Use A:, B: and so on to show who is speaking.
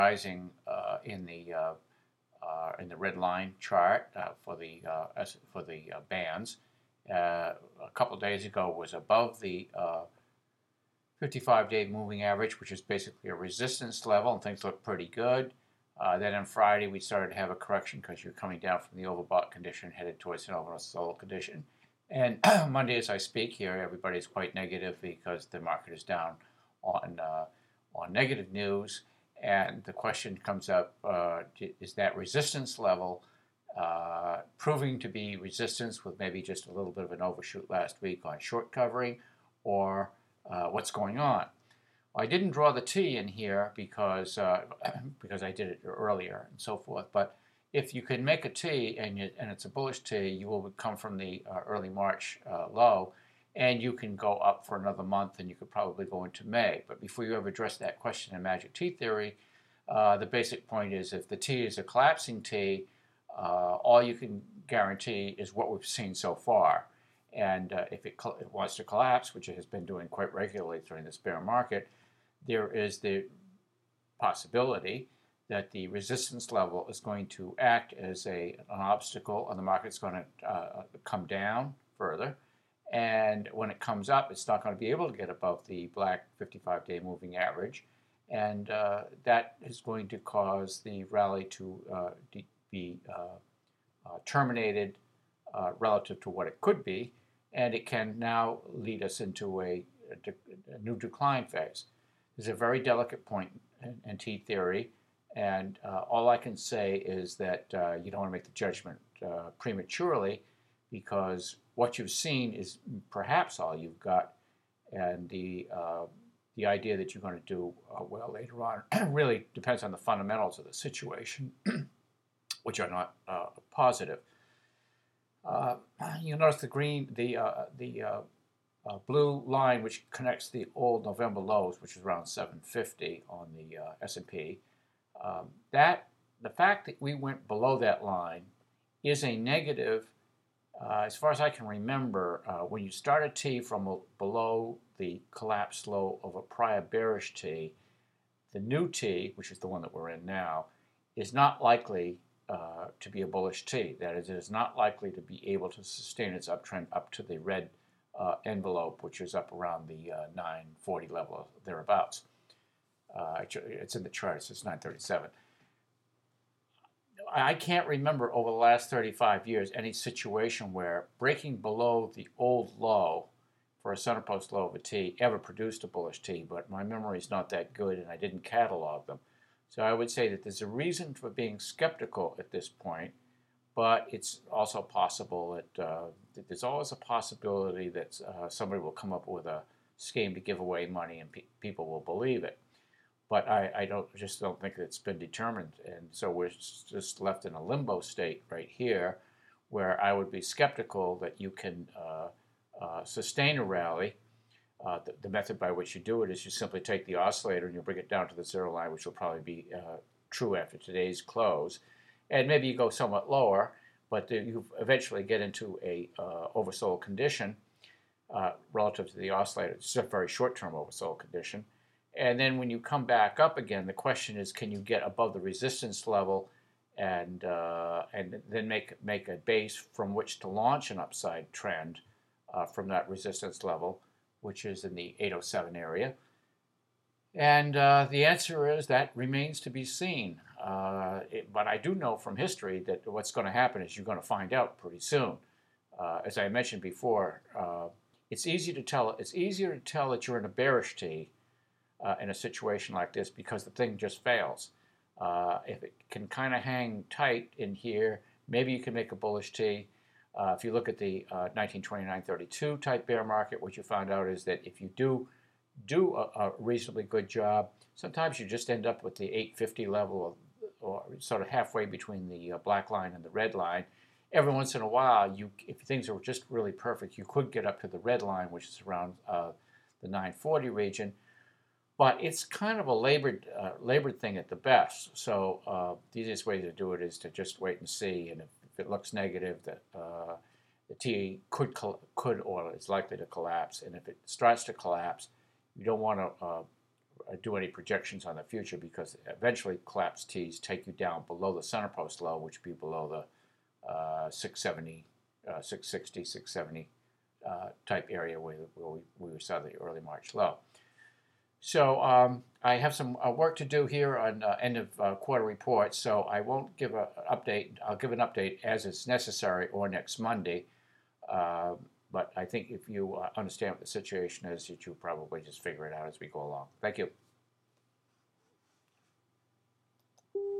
A: rising in the red line chart for the bands. A couple of days ago was above the 55-day moving average, which is basically a resistance level, and things look pretty good. Then on Friday, we started to have a correction because you're coming down from the overbought condition, headed towards an oversold condition. And Monday, as I speak here, everybody's quite negative because the market is down on negative news. And the question comes up, is that resistance level proving to be resistance with maybe just a little bit of an overshoot last week on short covering, or what's going on? I didn't draw the T in here because because I did it earlier and so forth. But if you can make a T and it's a bullish T, you will come from the early March low, and you can go up for another month, and you could probably go into May. But before you ever address that question in Magic T theory, the basic point is if the T is a collapsing T, all you can guarantee is what we've seen so far. And if it wants to collapse, which it has been doing quite regularly during this bear market, there is the possibility that the resistance level is going to act as an obstacle, and the market's going to come down further. And when it comes up, it's not going to be able to get above the black 55-day moving average. And that is going to cause the rally to be terminated relative to what it could be. And it can now lead us into a new decline phase. This is a very delicate point in T theory. And all I can say is that you don't want to make the judgment prematurely, because what you've seen is perhaps all you've got, and the idea that you're going to do well later on really depends on the fundamentals of the situation, which are not positive. You'll notice the blue line, which connects the old November lows, which is around 750 on the S&P. The fact that we went below that line is a negative. As far as I can remember, when you start a T from below the collapsed low of a prior bearish T, the new T, which is the one that we're in now, is not likely to be a bullish T. That is, it is not likely to be able to sustain its uptrend up to the red envelope, which is up around the 940 level, thereabouts. It's in the chart. It says 937. I can't remember over the last 35 years any situation where breaking below the old low for a center post low of a T ever produced a bullish T, but my memory is not that good and I didn't catalog them. So I would say that there's a reason for being skeptical at this point, but it's also possible that there's always a possibility that somebody will come up with a scheme to give away money and people will believe it. But I just don't think it's been determined. And so we're just left in a limbo state right here, where I would be skeptical that you can sustain a rally. The method by which you do it is you simply take the oscillator and you bring it down to the zero line, which will probably be true after today's close. And maybe you go somewhat lower, but you eventually get into a oversold condition relative to the oscillator. It's a very short-term oversold condition. And then when you come back up again, the question is, can you get above the resistance level and then make a base from which to launch an upside trend from that resistance level, which is in the 807 area? And the answer is that remains to be seen. But I do know from history that what's going to happen is you're going to find out pretty soon. As I mentioned before, it's easier to tell that you're in a bearish T in a situation like this because the thing just fails. If it can kind of hang tight in here, maybe you can make a bullish T. If you look at the 1929-32 type bear market, what you found out is that if you do a reasonably good job, sometimes you just end up with the 850 level, or sort of halfway between the black line and the red line. Every once in a while, if things are just really perfect, you could get up to the red line, which is around the 940 region. But it's kind of a labored thing at the best. So the easiest way to do it is to just wait and see. And if it looks negative, that the T could or is likely to collapse. And if it starts to collapse, you don't want to do any projections on the future because eventually collapsed T's take you down below the center post low, which would be below the 670, 660, 670 type area where we saw the early March low. So I have some work to do here on end of quarter reports, so I won't give an update. I'll give an update as is necessary or next Monday. But I think if you understand what the situation is, that you'll probably just figure it out as we go along. Thank you.